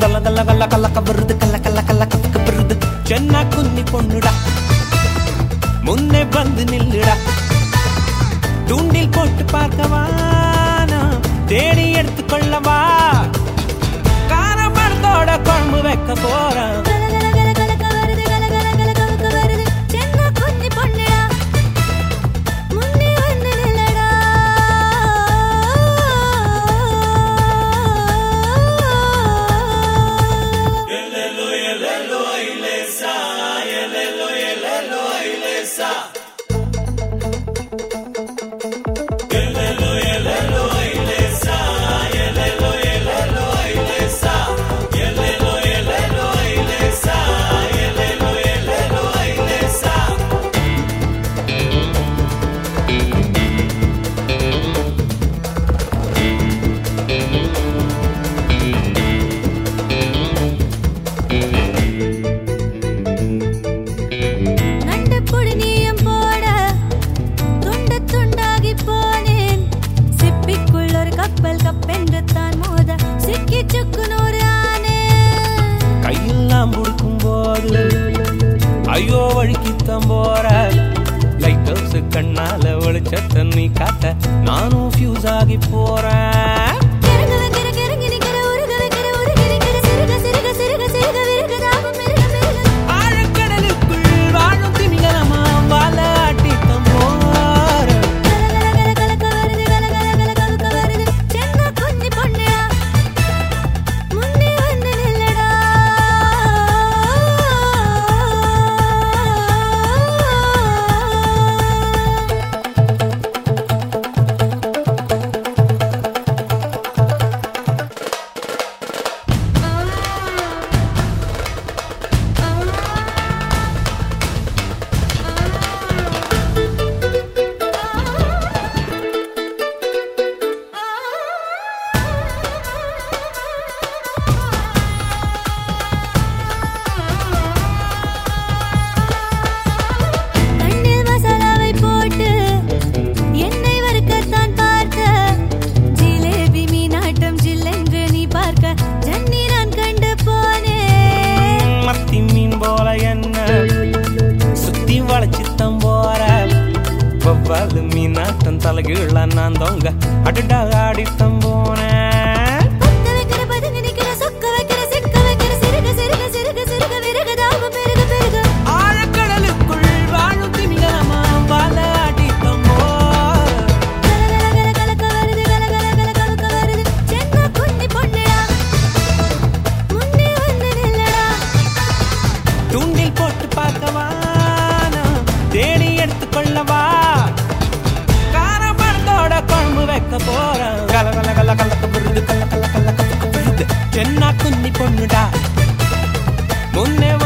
கல்ல கல்ல கல்ல கல்லக்க வருது கல்ல கல்ல கல்ல கத்துக்கு வருது சென்னா குன்னி பொண்ணுடா முன்னே வந்து நில்லுடா தூண்டில் போட்டு பார்க்கவா நான் தேடி எடுத்துக்கொள்ளவா காரமரத்தோட குழம்பு வைக்க போறேன் ஐயோ வழுக்கித்தம் போற லைட் ஹவுஸ் கண்ணால வெளிச்சத்தை நீ காட்ட நானும் ஃபியூஸ் ஆகி போறேன் ஆழக்கடலுக்குள் வாழும் திமிங்கலமா வாழ ஆட்டித்தம் போற சுத்தி வளைச்சித்தம் போற வவ்வாலு மீனாட்டம் தலைகீழ நான் தொங்க அடடா ஆடித்தம் போனேன் ஆழக்கடலுக்குள் வாழும் திமிங்கலமா வாழ ஆடித்தம் தூண்டில் போட்டு பார்க்கவா தேடி எடுத்துக்கொள்ளவா காரமரத்தோட குழம்பு வைக்க போறேன் கல கல கல கல்லக்க வருது கல்ல கல்ல கல்ல கத்துக்கு வருது சென்னா குன்னி பொண்ணுடா முன்னே